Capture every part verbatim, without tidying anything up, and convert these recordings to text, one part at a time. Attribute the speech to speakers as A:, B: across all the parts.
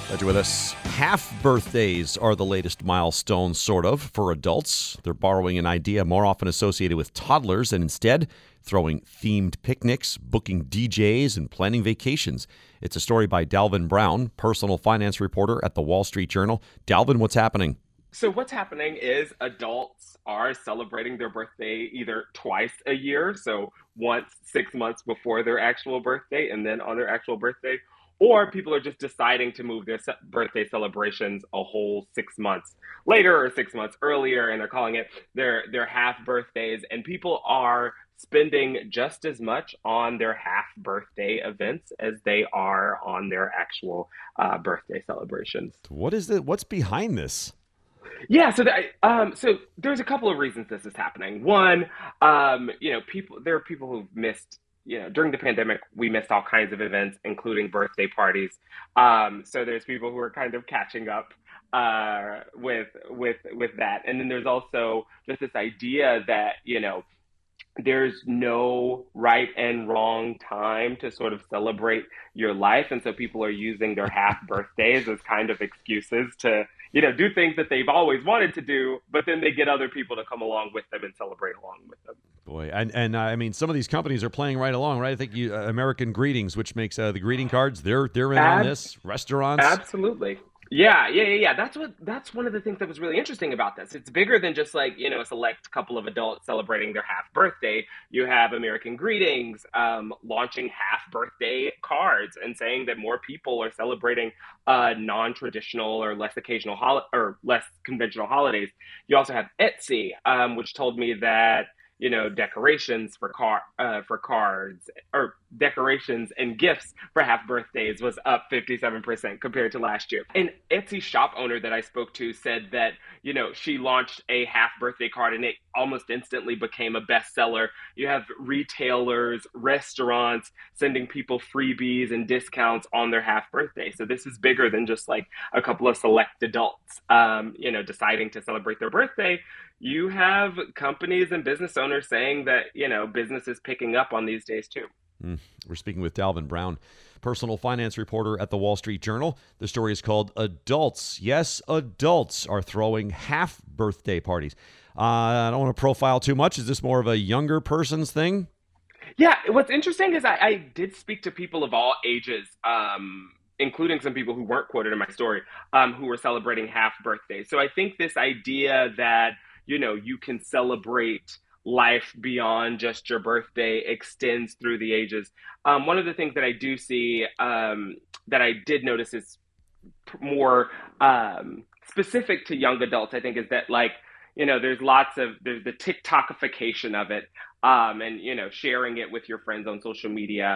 A: Glad you're with us. Half birthdays are the latest milestone, sort of, for adults. They're borrowing an idea more often associated with toddlers and instead throwing themed picnics, booking D Js, and planning vacations. It's a story by Dalvin Brown, personal finance reporter at the Wall Street Journal. Dalvin, what's happening?
B: So what's happening is adults are celebrating their birthday either twice a year, so once six months before their actual birthday and then on their actual birthday, or people are just deciding to move their ce- birthday celebrations a whole six months later or six months earlier, and they're calling it their their half birthdays. And people are spending just as much on their half birthday events as they are on their actual uh, birthday celebrations.
A: What is it? What's behind this?
B: Yeah, so that, um, so there's a couple of reasons this is happening. One, um, you know, people there are people who've missed, you know, during the pandemic, we missed all kinds of events, including birthday parties. Um, so there's people who are kind of catching up uh, with with with that, and then there's also just this idea that, you know, there's no right and wrong time to sort of celebrate your life. And so people are using their half birthdays as kind of excuses to, you know, do things that they've always wanted to do, but then they get other people to come along with them and celebrate along with them.
A: Boy, and, and uh, I mean, some of these companies are playing right along, right? I think you, uh, American Greetings, which makes uh, the greeting cards, they're they're in
B: Ab-
A: on this. Restaurants.
B: Absolutely. Yeah, yeah, yeah, yeah. That's what that's one of the things that was really interesting about this. It's bigger than just like, you know, a select couple of adults celebrating their half birthday. You have American Greetings um, launching half birthday cards and saying that more people are celebrating uh, non-traditional or less occasional hol- or less conventional holidays. You also have Etsy, um, which told me that, you know, decorations for car uh, for cards or decorations and gifts for half birthdays was up fifty-seven percent compared to last year. An Etsy shop owner that I spoke to said that, you know, she launched a half birthday card and it almost instantly became a bestseller. You have retailers, restaurants sending people freebies and discounts on their half birthday. So this is bigger than just like a couple of select adults, um, you know, deciding to celebrate their birthday. You have companies and business owners saying that, you know, business is picking up on these days too.
A: Mm. We're speaking with Dalvin Brown, personal finance reporter at the Wall Street Journal. The story is called Adults. Yes, adults are throwing half birthday parties. Uh, I don't want to profile too much. Is this more of a younger person's thing?
B: Yeah, what's interesting is I, I did speak to people of all ages, um, including some people who weren't quoted in my story, um, who were celebrating half birthdays. So I think this idea that, you know, you can celebrate life beyond just your birthday extends through the ages. Um, one of the things that I do see um, that I did notice is more um, specific to young adults, I think, is that, like, you know, there's lots of, there's the TikTokification of it, um, and, you know, sharing it with your friends on social media,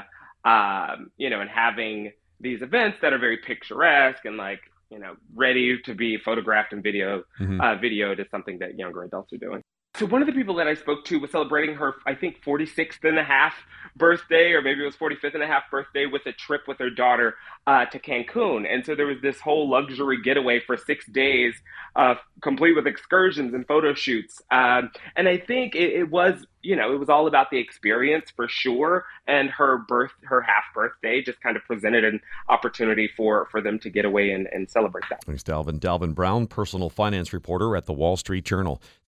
B: um, you know, and having these events that are very picturesque and, like, you know, ready to be photographed and video,
A: Mm-hmm.
B: uh, videoed is something that younger adults are doing. So one of the people that I spoke to was celebrating her, I think, forty-sixth and a half birthday, or maybe it was forty-fifth and a half birthday, with a trip with her daughter uh, to Cancun. And so there was this whole luxury getaway for six days, uh, complete with excursions and photo shoots. Um, and I think it, it was, you know, it was all about the experience for sure. And her birth, her half birthday just kind of presented an opportunity for, for them to get away and, and celebrate that.
A: Thanks, Dalvin. Dalvin Brown, personal finance reporter at the Wall Street Journal.